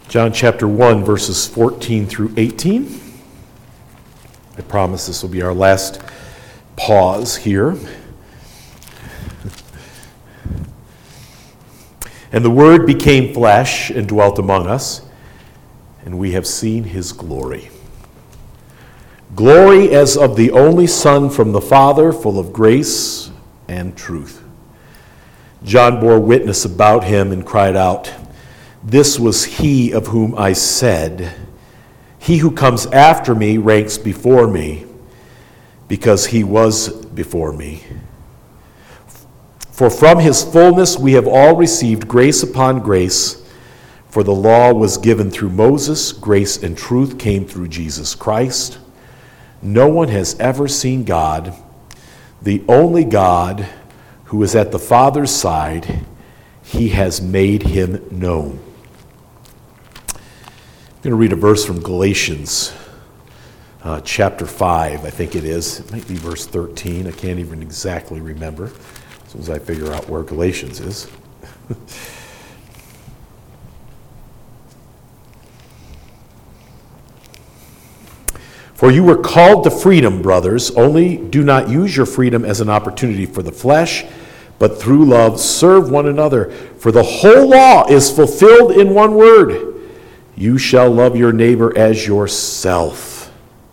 John chapter 1, verses 14 through 18. I promise this will be our last pause here. And the Word became flesh and dwelt among us, and we have seen his glory. Glory as of the only Son from the Father, full of grace and truth. John bore witness about him and cried out, "This was he of whom I said, 'He who comes after me ranks before me, because he was before me.' For from his fullness we have all received grace upon grace, for the law was given through Moses, grace and truth came through Jesus Christ. No one has ever seen God, the only God who is at the Father's side. He has made him known." I'm going to read a verse from Galatians chapter 5, I think it is. It might be verse 13. I can't even exactly remember as soon as I figure out where Galatians is. "For you were called to freedom, brothers, only do not use your freedom as an opportunity for the flesh, but through love serve one another. For the whole law is fulfilled in one word: you shall love your neighbor as yourself."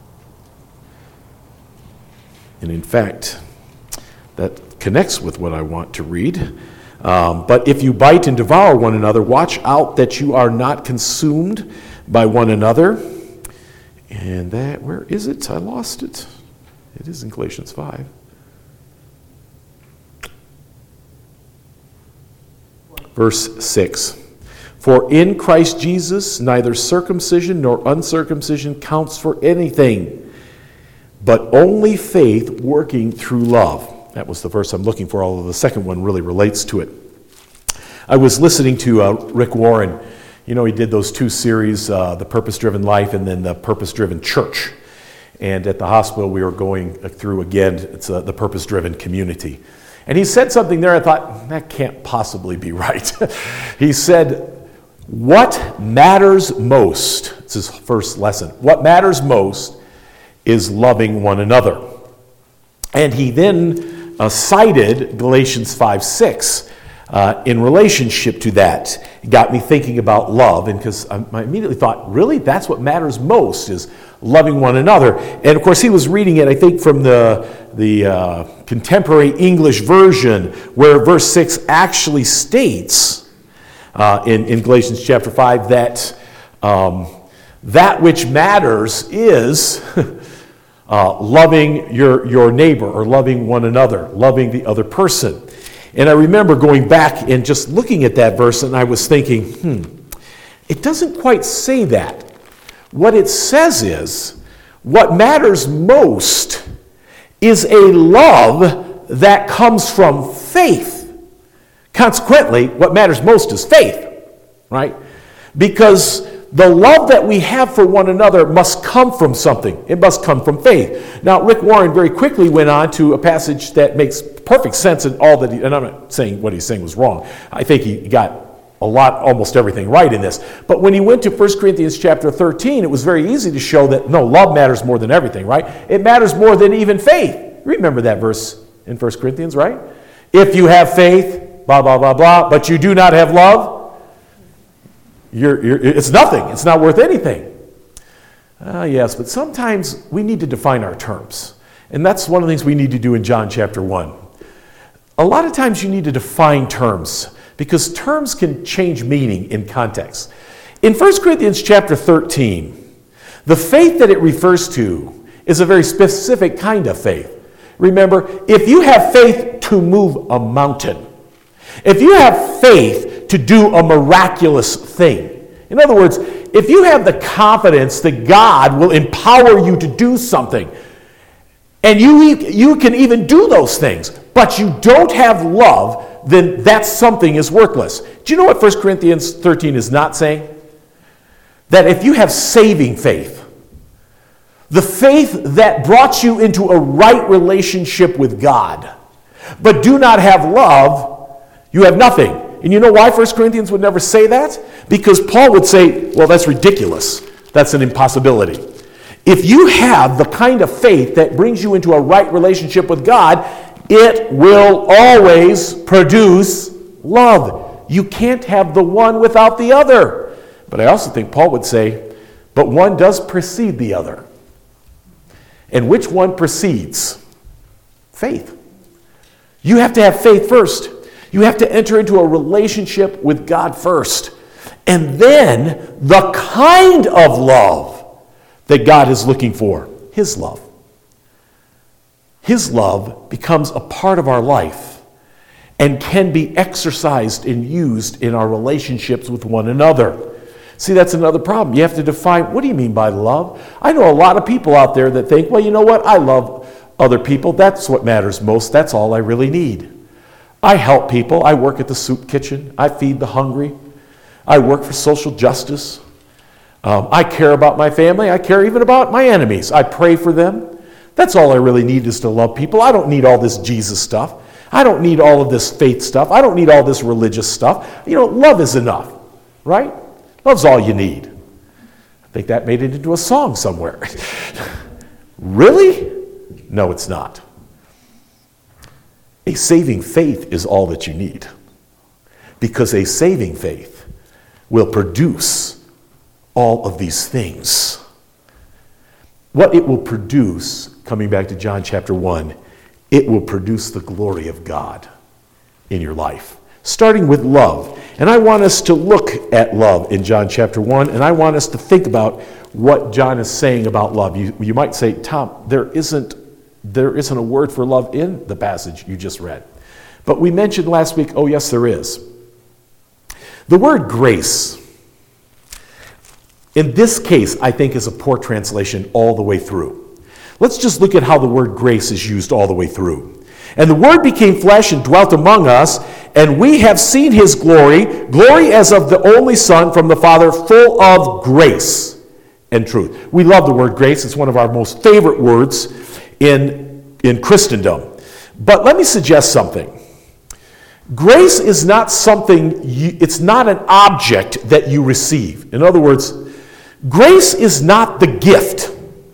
And in fact, that connects with what I want to read. "But if you bite and devour one another, watch out that you are not consumed by one another." And that, where is it? I lost it. It is in Galatians 5. Verse 6. "For in Christ Jesus neither circumcision nor uncircumcision counts for anything, but only faith working through love." That was the verse I'm looking for, although the second one really relates to it. I was listening to Rick Warren. You know, he did those two series, The Purpose-Driven Life and then The Purpose-Driven Church. And at the hospital we were going through, again, it's the Purpose-Driven Community. And he said something there, I thought, that can't possibly be right. He said, what matters most, it's his first lesson, what matters most is loving one another. And he then cited Galatians 5:6 in relationship to that. It got me thinking about love, and because I immediately thought, really, that's what matters most, is loving one another. And of course he was reading it, I think, from the contemporary English version, where verse 6 actually states in Galatians chapter 5 that that which matters is loving your neighbor, or loving one another, loving the other person. And I remember going back and just looking at that verse, and I was thinking, it doesn't quite say that. What it says is, what matters most is a love that comes from faith. Consequently, what matters most is faith, right? Because the love that we have for one another must come from something. It must come from faith. Now, Rick Warren very quickly went on to a passage that makes perfect sense in all that and I'm not saying what he's saying was wrong. I think he got almost everything right in this. But when he went to 1 Corinthians chapter 13, it was very easy to show that, no, love matters more than everything, right? It matters more than even faith. Remember that verse in 1 Corinthians, right? If you have faith, blah, blah, blah, blah, but you do not have love, it's nothing. It's not worth anything. Yes, but sometimes we need to define our terms. And that's one of the things we need to do in John chapter 1. A lot of times you need to define terms, because terms can change meaning in context. In 1 Corinthians chapter 13, the faith that it refers to is a very specific kind of faith. Remember, if you have faith to move a mountain, if you have faith to do a miraculous thing, in other words, if you have the confidence that God will empower you to do something, and you can even do those things, but you don't have love, then that something is worthless. Do you know what 1 Corinthians 13 is not saying? That if you have saving faith, the faith that brought you into a right relationship with God, but do not have love, you have nothing. And you know why 1 Corinthians would never say that? Because Paul would say, well, that's ridiculous. That's an impossibility. If you have the kind of faith that brings you into a right relationship with God, it will always produce love. You can't have the one without the other. But I also think Paul would say, but one does precede the other. And which one precedes? Faith. You have to have faith first. You have to enter into a relationship with God first. And then the kind of love that God is looking for, His love. His love becomes a part of our life and can be exercised and used in our relationships with one another. See, that's another problem. You have to define, what do you mean by love? I know a lot of people out there that think, well, you know what? I love other people. That's what matters most. That's all I really need. I help people. I work at the soup kitchen. I feed the hungry. I work for social justice. I care about my family. I care even about my enemies. I pray for them. That's all I really need is to love people. I don't need all this Jesus stuff. I don't need all of this faith stuff. I don't need all this religious stuff. You know, love is enough, right? Love's all you need. I think that made it into a song somewhere. Really? No, it's not. A saving faith is all that you need. Because a saving faith will produce all of these things. What it will produce, coming back to John chapter 1, it will produce the glory of God in your life. Starting with love. And I want us to look at love in John chapter 1, and I want us to think about what John is saying about love. You might say, Tom, there isn't a word for love in the passage you just read. But we mentioned last week, oh yes, there is. The word grace, in this case, I think is a poor translation all the way through. Let's just look at how the word grace is used all the way through. And the Word became flesh and dwelt among us, and we have seen His glory, glory as of the only Son from the Father, full of grace and truth. We love the word grace. It's one of our most favorite words in Christendom. But let me suggest something. Grace is not something, it's not an object that you receive. In other words, grace is not the gift.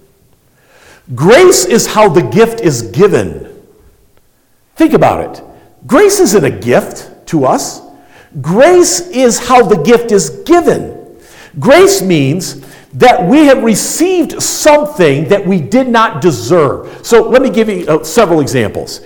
Grace is how the gift is given. Think about it. Grace isn't a gift to us. Grace is how the gift is given. Grace means that we have received something that we did not deserve. So let me give you several examples.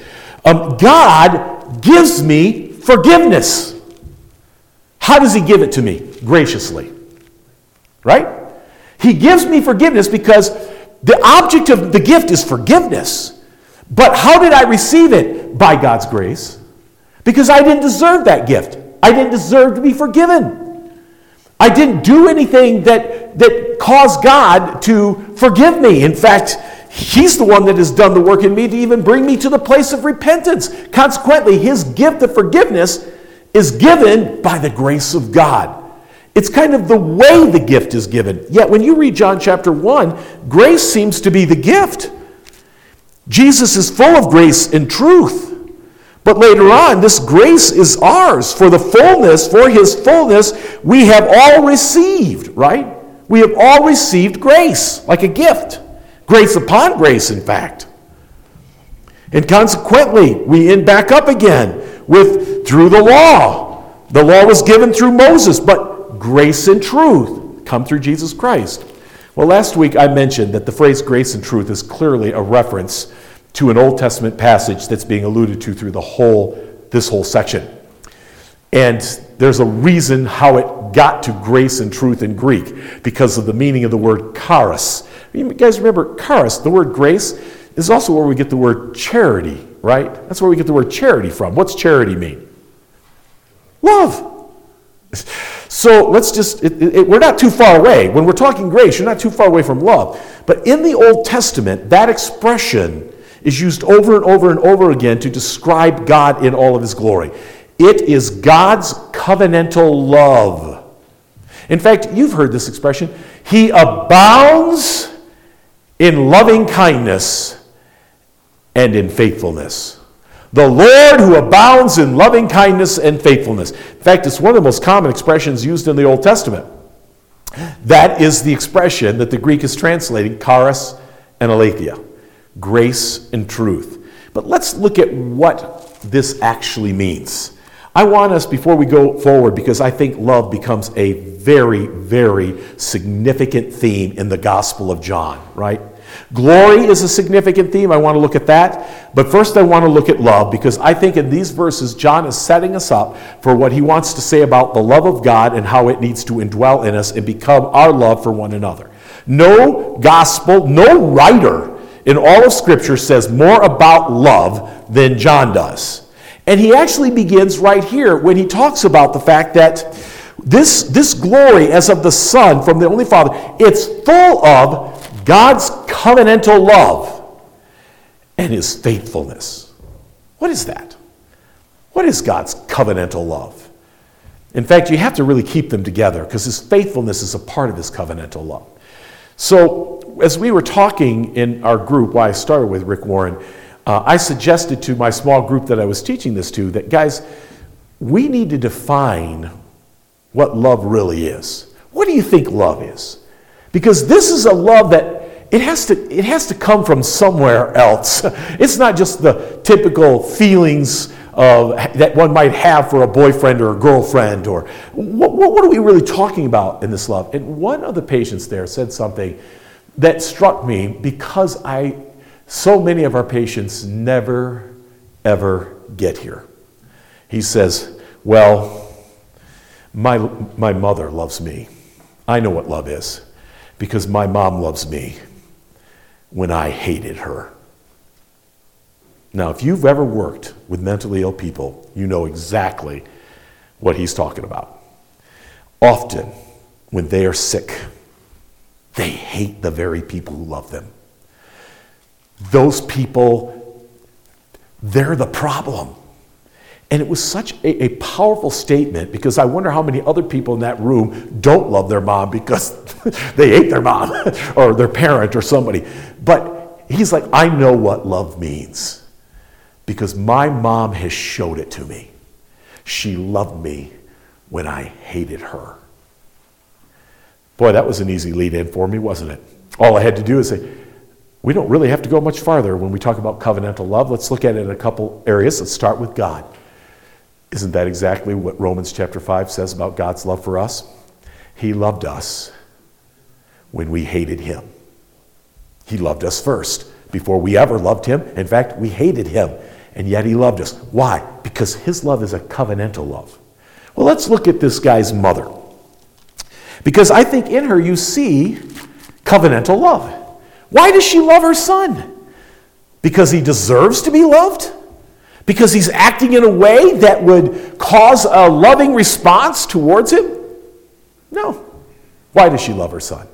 God gives me forgiveness. How does He give it to me? Graciously. Right? He gives me forgiveness because the object of the gift is forgiveness. But how did I receive it? By God's grace. Because I didn't deserve that gift. I didn't deserve to be forgiven. I didn't do anything that caused God to forgive me. In fact, He's the one that has done the work in me to even bring me to the place of repentance. Consequently, His gift of forgiveness is given by the grace of God. It's kind of the way the gift is given. Yet when you read John chapter 1, grace seems to be the gift. Jesus is full of grace and truth. But later on, this grace is ours. For His fullness, we have all received, right? We have all received grace, like a gift. Grace upon grace, in fact. And consequently, we end back up again through the law. The law was given through Moses, but grace and truth come through Jesus Christ. Well, last week I mentioned that the phrase grace and truth is clearly a reference to an Old Testament passage that's being alluded to through this whole section. And there's a reason how it got to grace and truth in Greek, because of the meaning of the word charis. You guys remember charis, the word grace, is also where we get the word charity, right? That's where we get the word charity from. What's charity mean? Love. So let's just, we're not too far away. When we're talking grace, you're not too far away from love. But in the Old Testament, that expression is used over and over and over again to describe God in all of His glory. It is God's covenantal love. In fact, you've heard this expression. He abounds in loving kindness and in faithfulness. The Lord who abounds in loving kindness and faithfulness. In fact, it's one of the most common expressions used in the Old Testament. That is the expression that the Greek is translating, charis and aletheia, grace and truth. But let's look at what this actually means. I want us, before we go forward, because I think love becomes a very, very significant theme in the Gospel of John, right? Glory is a significant theme. I want to look at that. But first I want to look at love, because I think in these verses, John is setting us up for what he wants to say about the love of God and how it needs to indwell in us and become our love for one another. No gospel, no writer in all of Scripture says more about love than John does. And he actually begins right here when he talks about the fact that this glory as of the Son from the only Father, it's full of God's covenantal love and his faithfulness. What is that? What is God's covenantal love? In fact, you have to really keep them together because his faithfulness is a part of his covenantal love. So as we were talking in our group, why I started with Rick Warren, I suggested to my small group that I was teaching this to that, guys, we need to define what love really is. What do you think love is? Because this is a love that it has to come from somewhere else. It's not just the typical feelings that one might have for a boyfriend or a girlfriend. Or what are we really talking about in this love? And one of the patients there said something that struck me because so many of our patients never, ever get here. He says, well, my mother loves me. I know what love is because my mom loves me when I hated her. Now, if you've ever worked with mentally ill people, you know exactly what he's talking about. Often, when they are sick, they hate the very people who love them. Those people, they're the problem. And it was such a powerful statement because I wonder how many other people in that room don't love their mom because they hate their mom or their parent or somebody. But he's like, I know what love means because my mom has showed it to me. She loved me when I hated her. Boy, that was an easy lead in for me, wasn't it? All I had to do is say, we don't really have to go much farther when we talk about covenantal love. Let's look at it in a couple areas. Let's start with God. Isn't that exactly what Romans chapter 5 says about God's love for us? He loved us when we hated him. He loved us first before we ever loved him. In fact, we hated him, and yet he loved us. Why? Because his love is a covenantal love. Well, let's look at this guy's mother. Because I think in her you see covenantal love. Why does she love her son? Because he deserves to be loved? Because he's acting in a way that would cause a loving response towards him? No. Why does she love her son?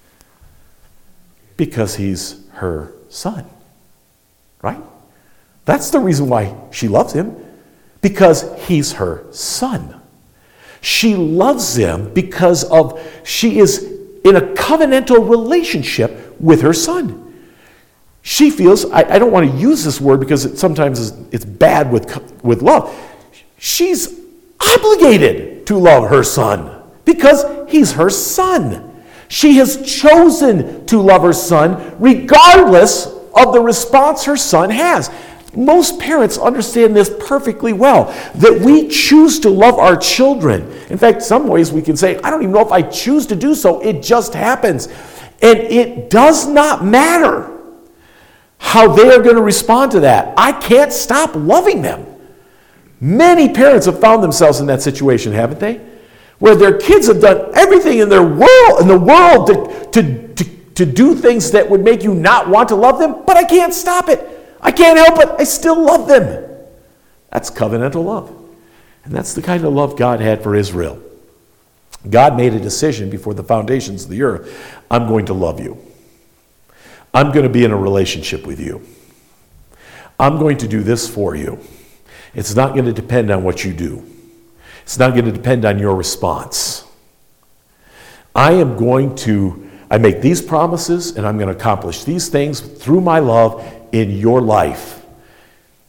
Because he's her son. Right? That's the reason why she loves him. Because he's her son. She loves him because she is in a covenantal relationship with her son. She feels, I don't want to use this word because sometimes it's bad with love. She's obligated to love her son because he's her son. She has chosen to love her son regardless of the response her son has. Most parents understand this perfectly well, that we choose to love our children. In fact, some ways we can say, I don't even know if I choose to do so, it just happens. And it does not matter how they are going to respond to that. I can't stop loving them. Many parents have found themselves in that situation, haven't they? Where their kids have done everything in the world to do things that would make you not want to love them, but I can't stop it. I can't help it. I still love them. That's covenantal love. And that's the kind of love God had for Israel. God made a decision before the foundations of the earth. I'm going to love you. I'm going to be in a relationship with you. I'm going to do this for you. It's not going to depend on what you do. It's not going to depend on your response. I make these promises and I'm going to accomplish these things through my love in your life.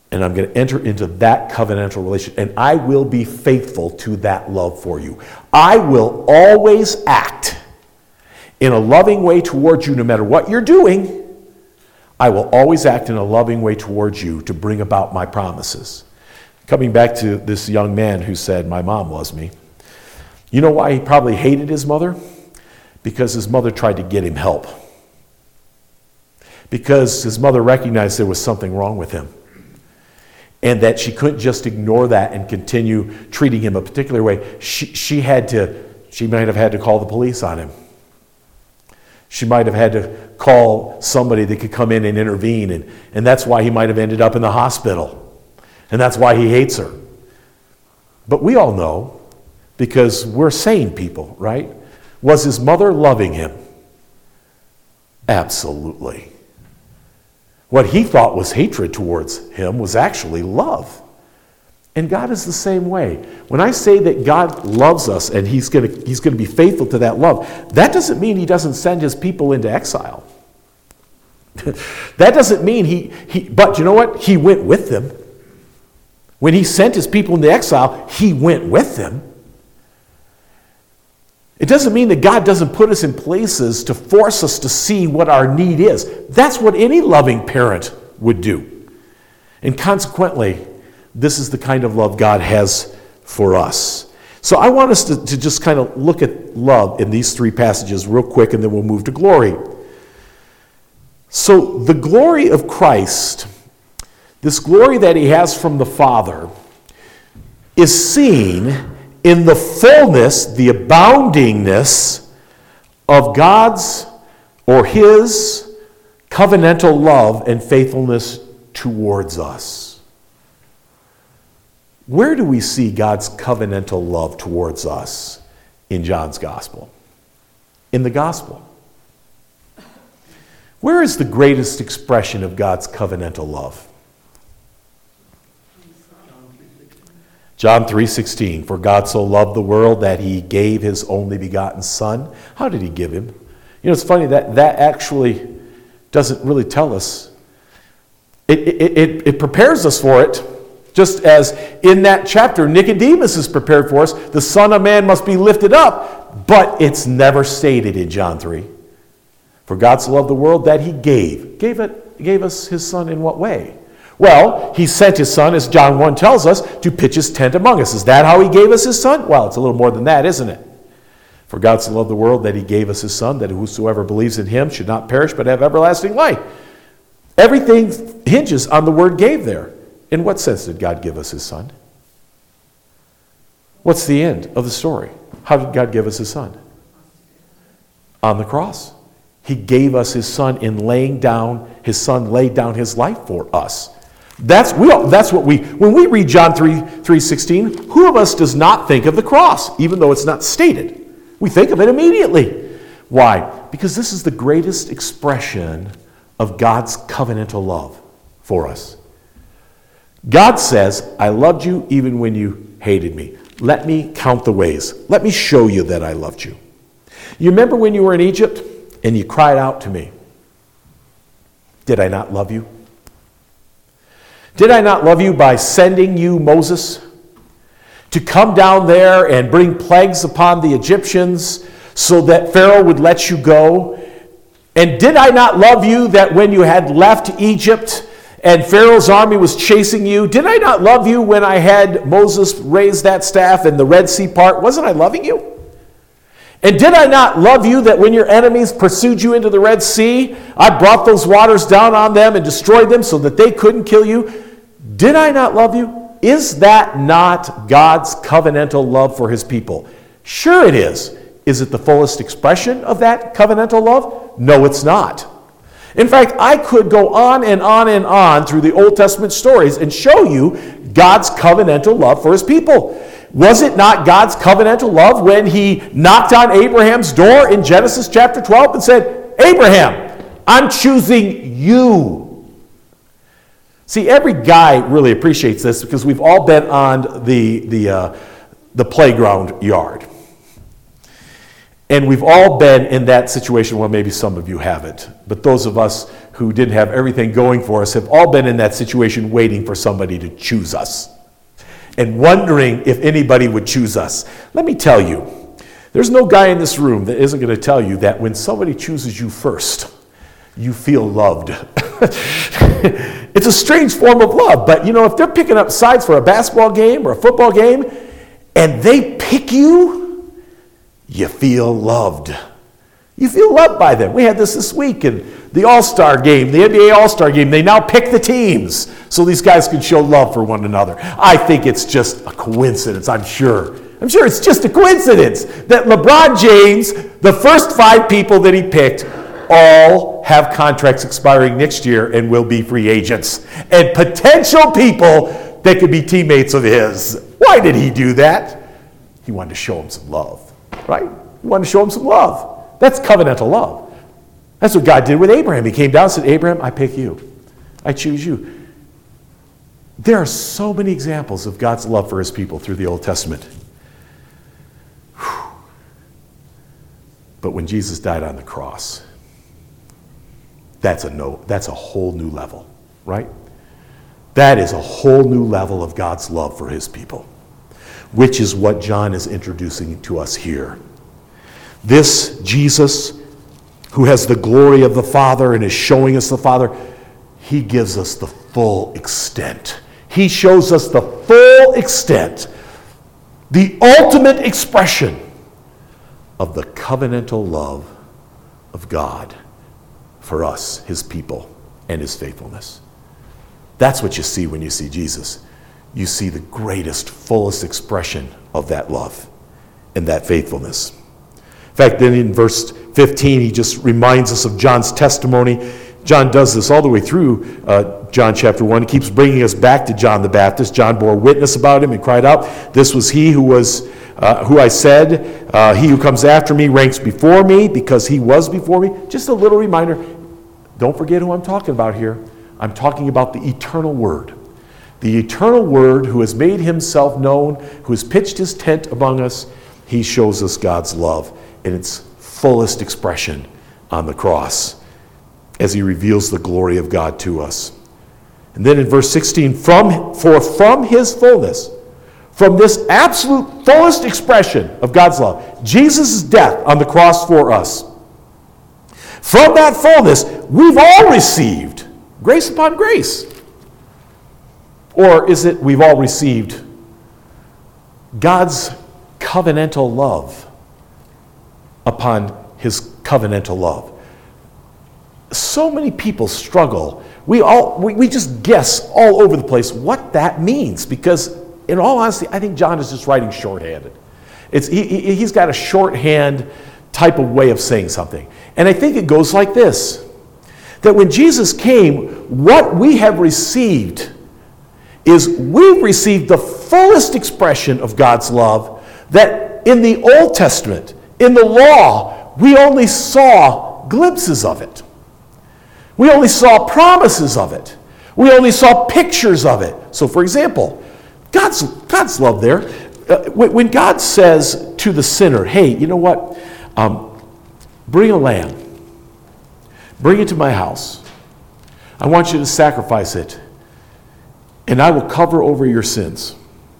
And I'm going to enter into that covenantal relationship, and I will be faithful to that love for you. I will always act in a loving way towards you no matter what you're doing. I will always act in a loving way towards you to bring about my promises. Coming back to this young man who said, my mom loves me. You know why he probably hated his mother? Because his mother tried to get him help. Because his mother recognized there was something wrong with him. And that she couldn't just ignore that and continue treating him a particular way. She might have had to call the police on him. She might have had to call somebody that could come in and intervene. And that's why he might have ended up in the hospital. And that's why he hates her. But we all know, because we're sane people, right? Was his mother loving him? Absolutely. What he thought was hatred towards him was actually love. And God is the same way. When I say that God loves us and he's going to be faithful to that love, that doesn't mean he doesn't send his people into exile. That doesn't mean but you know what? He went with them. When he sent his people into exile, he went with them. It doesn't mean that God doesn't put us in places to force us to see what our need is. That's what any loving parent would do. And consequently, this is the kind of love God has for us. So I want us to just kind of look at love in these three passages real quick, and then we'll move to glory. So the glory of Christ, this glory that he has from the Father, is seen in the fullness, the aboundingness of God's or his covenantal love and faithfulness towards us. Where do we see God's covenantal love towards us in John's gospel? In the gospel. Where is the greatest expression of God's covenantal love? John 3:16, for God so loved the world that he gave his only begotten Son. How did he give him? You know, it's funny that actually doesn't really tell us. It prepares us for it, just as in that chapter Nicodemus is prepared for us. The Son of Man must be lifted up, but it's never stated in John 3. For God so loved the world that he gave us his Son in what way? Well, he sent his Son, as John 1 tells us, to pitch his tent among us. Is that how he gave us his Son? Well, it's a little more than that, isn't it? For God so loved the world that he gave us his Son, that whosoever believes in him should not perish but have everlasting life. Everything hinges on the word gave there. In what sense did God give us his Son? What's the end of the story? How did God give us his Son? On the cross. He gave us his Son in laying down, his Son laid down his life for us. That's what when we read John 3:16, who of us does not think of the cross, even though it's not stated? We think of it immediately. Why? Because this is the greatest expression of God's covenantal love for us. God says, I loved you even when you hated me. Let me count the ways. Let me show you that I loved you. You remember when you were in Egypt and you cried out to me? Did I not love you? Did I not love you by sending you, Moses, to come down there and bring plagues upon the Egyptians so that Pharaoh would let you go? And did I not love you that when you had left Egypt and Pharaoh's army was chasing you, did I not love you when I had Moses raise that staff and the Red Sea part? Wasn't I loving you? And did I not love you that when your enemies pursued you into the Red Sea, I brought those waters down on them and destroyed them so that they couldn't kill you? Did I not love you? Is that not God's covenantal love for his people? Sure it is. Is it the fullest expression of that covenantal love? No, it's not. In fact, I could go on and on and on through the Old Testament stories and show you God's covenantal love for his people. Was it not God's covenantal love when he knocked on Abraham's door in Genesis chapter 12 and said, Abraham, I'm choosing you. See, every guy really appreciates this because we've all been on the playground yard. And we've all been in that situation. Well, maybe some of you haven't. But those of us who didn't have everything going for us have all been in that situation waiting for somebody to choose us and wondering if anybody would choose us. Let me tell you, there's no guy in this room that isn't going to tell you that when somebody chooses you first, you feel loved. It's a strange form of love, but if they're picking up sides for a basketball game or a football game and they pick you, you feel loved. You feel loved by them. We had this week in the All-Star game, the NBA All-Star game. They now pick the teams so these guys can show love for one another. I think it's just a coincidence, I'm sure. I'm sure it's just a coincidence that LeBron James, the first 5 people that he picked, all have contracts expiring next year and will be free agents. And potential people that could be teammates of his. Why did he do that? He wanted to show him some love, right? He wanted to show him some love. That's covenantal love. That's what God did with Abraham. He came down and said, Abraham, I pick you. I choose you. There are so many examples of God's love for his people through the Old Testament. Whew. But when Jesus died on the cross, that's a whole new level, right? That is a whole new level of God's love for his people, which is what John is introducing to us here. This Jesus, who has the glory of the Father and is showing us the Father, he gives us the full extent. He shows us the full extent, the ultimate expression of the covenantal love of God for us, his people, and his faithfulness. That's what you see when you see Jesus. You see the greatest, fullest expression of that love and that faithfulness. In fact, then in verse 15, he just reminds us of John's testimony. John does this all the way through John chapter 1. He keeps bringing us back to John the Baptist. John bore witness about him and cried out, "This was he who I said, he who comes after me ranks before me because he was before me." Just a little reminder, don't forget who I'm talking about here. I'm talking about the eternal Word. The eternal Word who has made himself known, who has pitched his tent among us. He shows us God's love in its fullest expression on the cross as he reveals the glory of God to us. And then in verse 16, from his fullness, from this absolute fullest expression of God's love, Jesus' death on the cross for us, from that fullness, we've all received grace upon grace. Or is it we've all received God's covenantal love upon his covenantal love? So many people struggle. We just guess all over the place what that means, because in all honesty, I think John is just writing shorthanded. He's got a shorthand type of way of saying something. And I think it goes like this, that when Jesus came, what we have received is we've received the fullest expression of God's love that in the Old Testament, in the law, we only saw glimpses of it. We only saw promises of it. We only saw pictures of it. So for example, God's love there, when God says to the sinner, hey, you know what, bring a lamb, bring it to my house. I want you to sacrifice it, and I will cover over your sins.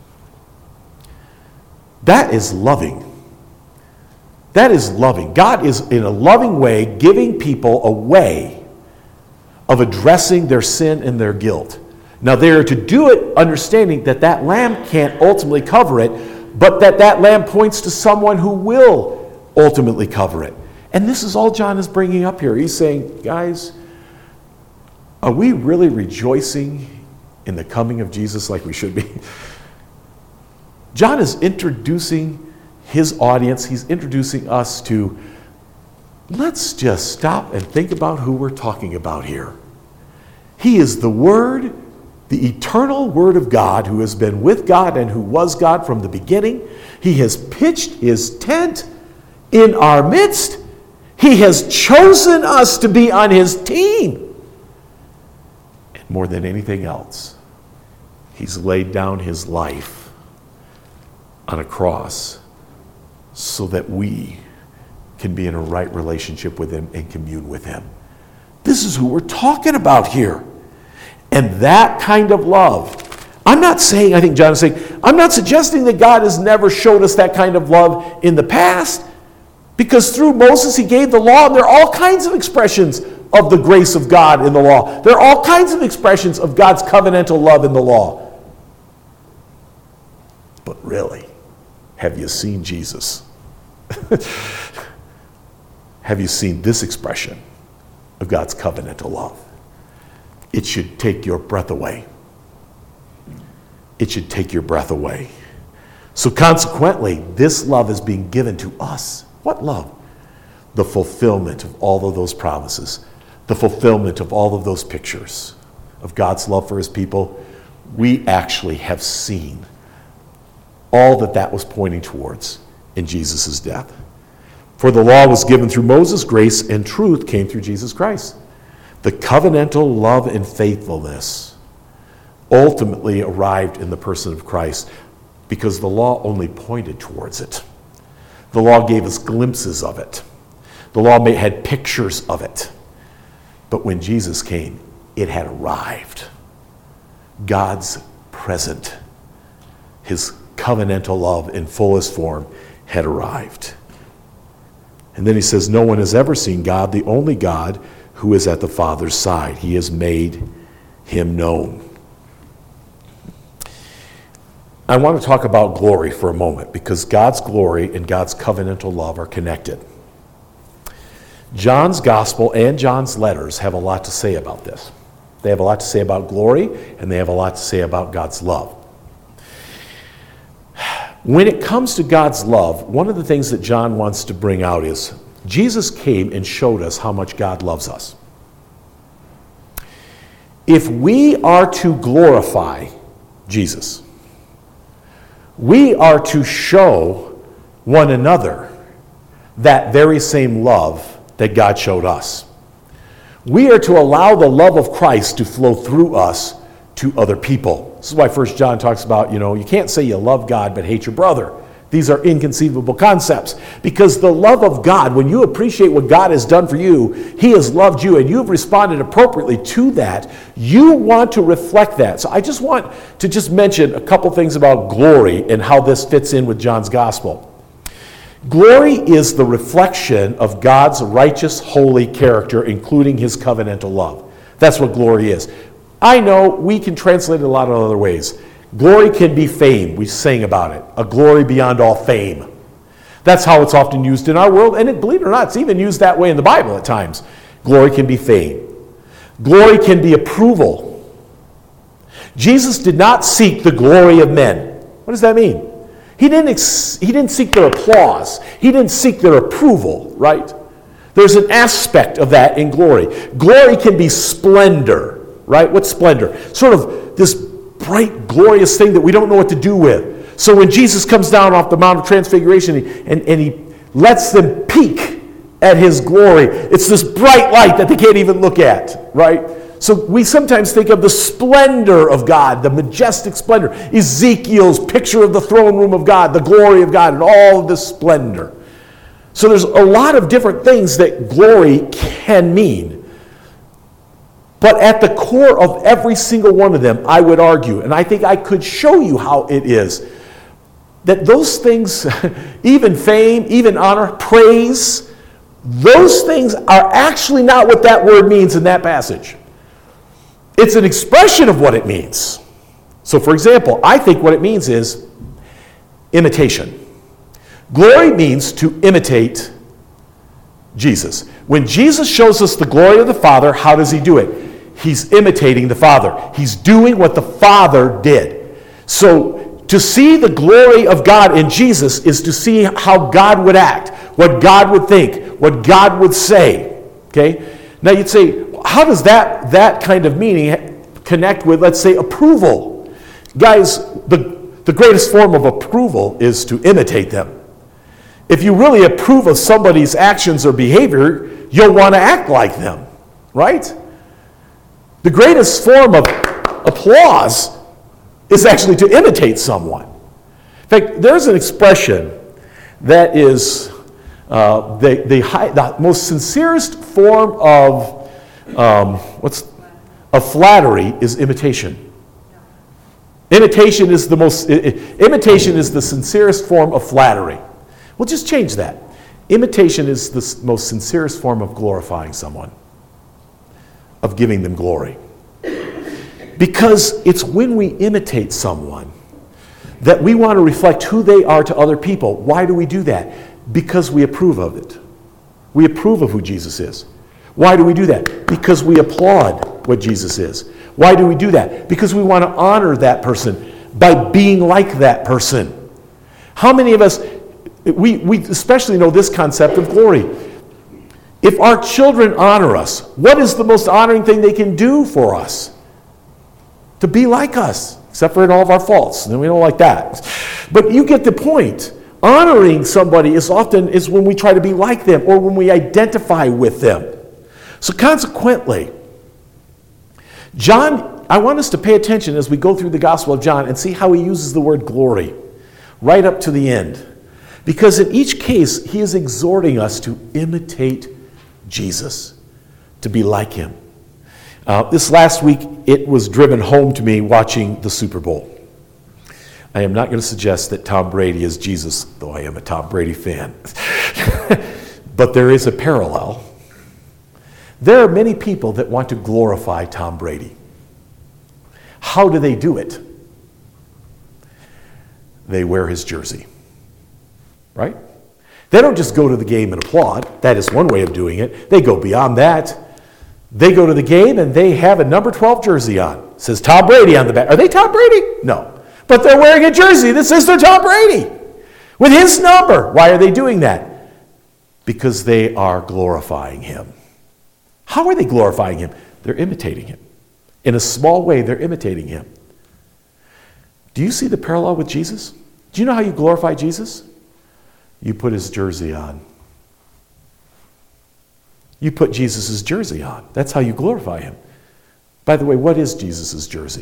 That is loving. That is loving. God is, in a loving way, giving people a way of addressing their sin and their guilt. Now, they are to do it understanding that that lamb can't ultimately cover it, but that lamb points to someone who will ultimately cover it. And this is all John is bringing up here. He's saying, guys, are we really rejoicing in the coming of Jesus like we should be? John is introducing his audience. He's introducing us to, let's just stop and think about who we're talking about here. He is the Word, the eternal Word of God, who has been with God and who was God from the beginning. He has pitched his tent in our midst. He has chosen us to be on his team. And more than anything else, he's laid down his life on a cross so that we can be in a right relationship with him and commune with him. This is who we're talking about here. And that kind of love. I'm not saying, I think John is saying, I'm not suggesting that God has never showed us that kind of love in the past, because through Moses he gave the law, and there are all kinds of expressions of the grace of God in the law. There are all kinds of expressions of God's covenantal love in the law. But really, have you seen Jesus? Have you seen this expression of God's covenantal love? It should take your breath away. It should take your breath away. So consequently, this love is being given to us. What love? The fulfillment of all of those promises. The fulfillment of all of those pictures of God's love for his people. We actually have seen all that was pointing towards in Jesus' death. For the law was given through Moses, grace and truth came through Jesus Christ. The covenantal love and faithfulness ultimately arrived in the person of Christ because the law only pointed towards it. The law gave us glimpses of it. The law had pictures of it. But when Jesus came, it had arrived. God's present, his covenantal love in fullest form had arrived. And then he says, no one has ever seen God, the only God who is at the Father's side. He has made him known. I want to talk about glory for a moment, because God's glory and God's covenantal love are connected. John's gospel and John's letters have a lot to say about this. They have a lot to say about glory, and they have a lot to say about God's love. When it comes to God's love, one of the things that John wants to bring out is Jesus came and showed us how much God loves us. If we are to glorify Jesus, we are to show one another that very same love that God showed us. We are to allow the love of Christ to flow through us to other people. This is why 1 John talks about, you can't say you love God but hate your brother. These are inconceivable concepts, because the love of God, when you appreciate what God has done for you, he has loved you and you've responded appropriately to that, you want to reflect that. So I just want to mention a couple things about glory and how this fits in with John's gospel. Glory is the reflection of God's righteous, holy character, including his covenantal love. That's what glory is. I know we can translate it a lot of other ways. Glory can be fame. We sang about it. A glory beyond all fame. That's how it's often used in our world, and believe it or not, it's even used that way in the Bible at times. Glory can be fame. Glory can be approval. Jesus did not seek the glory of men. What does that mean? He didn't seek their applause. He didn't seek their approval, right? There's an aspect of that in glory. Glory can be splendor, right? What's splendor? Sort of this bright, glorious thing that we don't know what to do with. So when Jesus comes down off the Mount of Transfiguration and he lets them peek at his glory, it's this bright light that they can't even look at, right? So we sometimes think of the splendor of God, the majestic splendor. Ezekiel's picture of the throne room of God, the glory of God, and all of this splendor. So there's a lot of different things that glory can mean. But at the core of every single one of them, I would argue, and I think I could show you how it is, that those things, even fame, even honor, praise, those things are actually not what that word means in that passage. It's an expression of what it means. So, for example, I think what it means is imitation. Glory means to imitate Jesus. When Jesus shows us the glory of the Father, how does he do it? He's imitating the Father. He's doing what the Father did. So, to see the glory of God in Jesus is to see how God would act, what God would think, what God would say. Okay? Now you'd say, how does that kind of meaning connect with, let's say, approval? Guys, the greatest form of approval is to imitate them. If you really approve of somebody's actions or behavior, you'll want to act like them, right? The greatest form of applause is actually to imitate someone. In fact, there's an expression that is the most sincerest form of Of flattery is imitation. Imitation is the sincerest form of flattery. Well, just change that. Imitation is the most sincerest form of glorifying someone, of giving them glory. Because it's when we imitate someone that we want to reflect who they are to other people. Why do we do that? Because we approve of it. We approve of who Jesus is. Why do we do that? Because we applaud what Jesus is. Why do we do that? Because we want to honor that person by being like that person. How many of us, we especially know this concept of glory. If our children honor us, what is the most honoring thing they can do for us? To be like us, except for in all of our faults. And we don't like that. But you get the point. Honoring somebody is when we try to be like them or when we identify with them. So consequently, John, I want us to pay attention as we go through the Gospel of John and see how he uses the word glory right up to the end. Because in each case, he is exhorting us to imitate Jesus, to be like him. This last week, it was driven home to me watching the Super Bowl. I am not going to suggest that Tom Brady is Jesus, though I am a Tom Brady fan. But there is a parallel. There are many people that want to glorify Tom Brady. How do they do it? They wear his jersey, right? They don't just go to the game and applaud. That is one way of doing it. They go beyond that. They go to the game and they have a number 12 jersey on. It says Tom Brady on the back. Are they Tom Brady? No. But they're wearing a jersey that says they're Tom Brady with his number. Why are they doing that? Because they are glorifying him. How are they glorifying him? They're imitating him. In a small way, they're imitating him. Do you see the parallel with Jesus? Do you know how you glorify Jesus? You put his jersey on. You put Jesus' jersey on. That's how you glorify him. By the way, what is Jesus' jersey?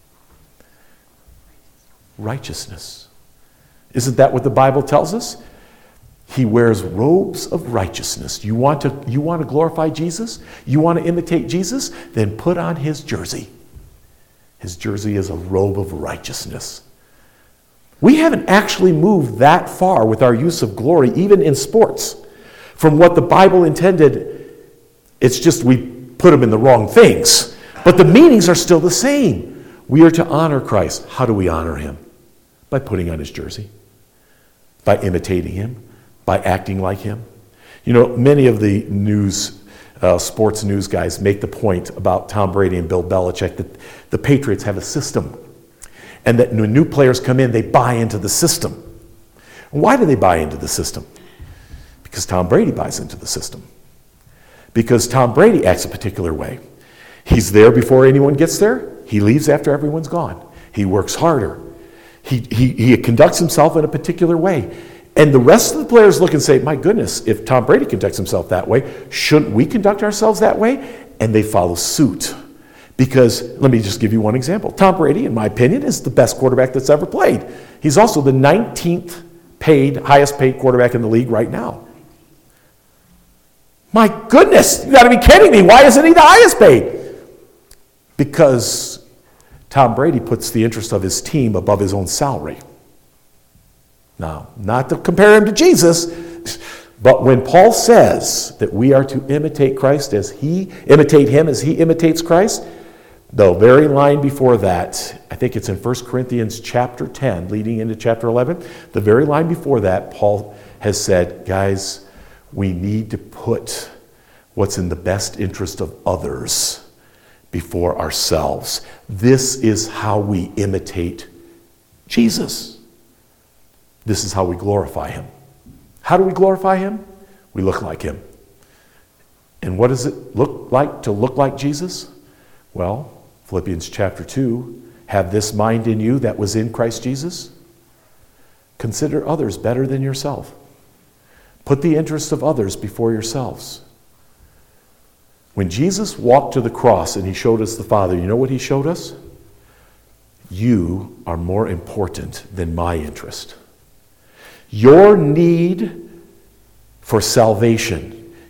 Righteousness. Isn't that what the Bible tells us? He wears robes of righteousness. You want to glorify Jesus? You want to imitate Jesus? Then put on his jersey. His jersey is a robe of righteousness. We haven't actually moved that far with our use of glory, even in sports, from what the Bible intended. It's just we put them in the wrong things. But the meanings are still the same. We are to honor Christ. How do we honor him? By putting on his jersey, by imitating him, by acting like him. You know, many of the sports news guys make the point about Tom Brady and Bill Belichick that the Patriots have a system, and that when new players come in, they buy into the system. Why do they buy into the system? Because Tom Brady buys into the system. Because Tom Brady acts a particular way. He's there before anyone gets there. He leaves after everyone's gone. He works harder. He conducts himself in a particular way. And the rest of the players look and say, my goodness, if Tom Brady conducts himself that way, shouldn't we conduct ourselves that way? And they follow suit. Because, let me just give you one example. Tom Brady, in my opinion, is the best quarterback that's ever played. He's also the 19th highest paid quarterback in the league right now. My goodness, you got to be kidding me. Why isn't he the highest paid? Because Tom Brady puts the interest of his team above his own salary. Now, not to compare him to Jesus, but when Paul says that we are to imitate Christ imitate him as he imitates Christ, the very line before that, I think it's in 1 Corinthians chapter 10, leading into chapter 11, the very line before that, Paul has said, guys, we need to put what's in the best interest of others before ourselves. This is how we imitate Jesus. This is how we glorify him. How do we glorify him? We look like him. And what does it look like to look like Jesus? Well, Philippians chapter 2, have this mind in you that was in Christ Jesus. Consider others better than yourself. Put the interests of others before yourselves. When Jesus walked to the cross and he showed us the Father, you know what he showed us? You are more important than my interest. Your need for salvation,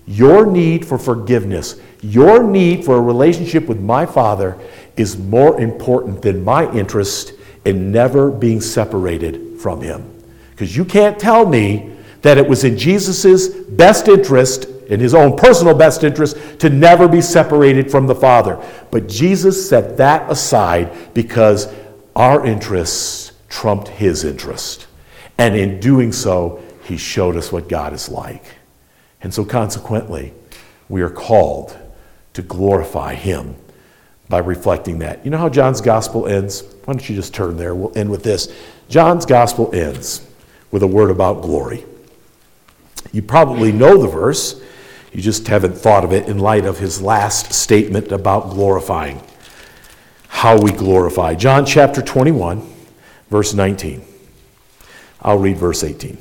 Your need for forgiveness, your need for a relationship with my Father is more important than my interest in never being separated from him. Because you can't tell me that it was in Jesus' best interest, in his own personal best interest, to never be separated from the Father. But Jesus set that aside because our interests trumped his interest. And in doing so, he showed us what God is like. And so consequently, we are called to glorify him by reflecting that. You know how John's gospel ends? Why don't you just turn there? We'll end with this. John's gospel ends with a word about glory. You probably know the verse. You just haven't thought of it in light of his last statement about glorifying. How we glorify. John chapter 21, verse 19. I'll read verse 18.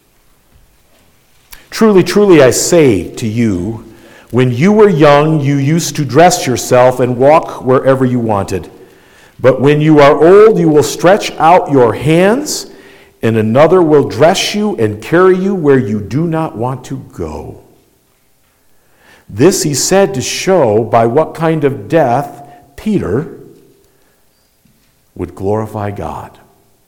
Truly, truly, I say to you, when you were young, you used to dress yourself and walk wherever you wanted. But when you are old, you will stretch out your hands, and another will dress you and carry you where you do not want to go. This he said to show by what kind of death Peter would glorify God.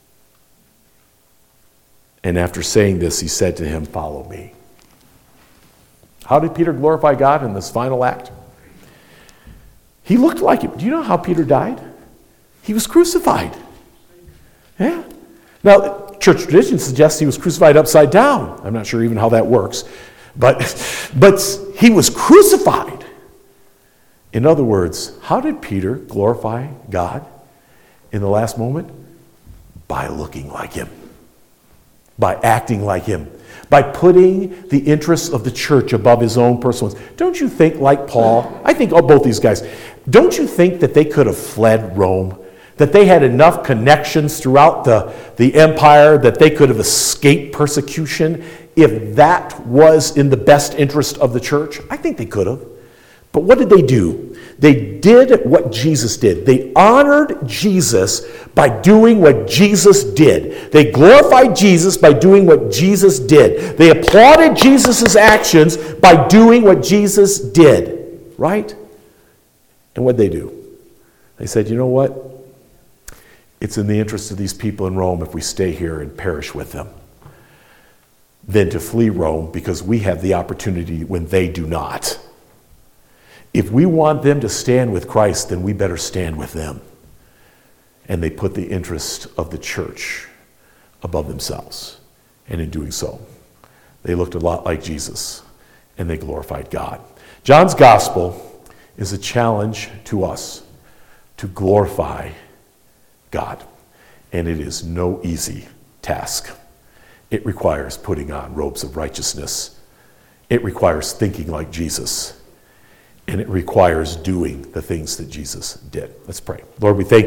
And after saying this, he said to him, follow me. How did Peter glorify God in this final act? He looked like him. Do you know how Peter died? He was crucified. Yeah. Now, church tradition suggests he was crucified upside down. I'm not sure even how that works. But he was crucified. In other words, how did Peter glorify God in the last moment? By looking like him. By acting like him. By putting the interests of the church above his own personal ones. Don't you think, like Paul, I think both these guys, don't you think that they could have fled Rome? That they had enough connections throughout the empire that they could have escaped persecution if that was in the best interest of the church? I think they could have. But what did they do? They did what Jesus did. They honored Jesus by doing what Jesus did. They glorified Jesus by doing what Jesus did. They applauded Jesus' actions by doing what Jesus did. Right? And what did they do? They said, you know what? It's in the interest of these people in Rome if we stay here and perish with them than to flee Rome because we have the opportunity when they do not. If we want them to stand with Christ, then we better stand with them. And they put the interest of the church above themselves. And in doing so, they looked a lot like Jesus, and they glorified God. John's gospel is a challenge to us to glorify God. And it is no easy task. It requires putting on robes of righteousness. It requires thinking like Jesus. And it requires doing the things that Jesus did. Let's pray. Lord, we thank you.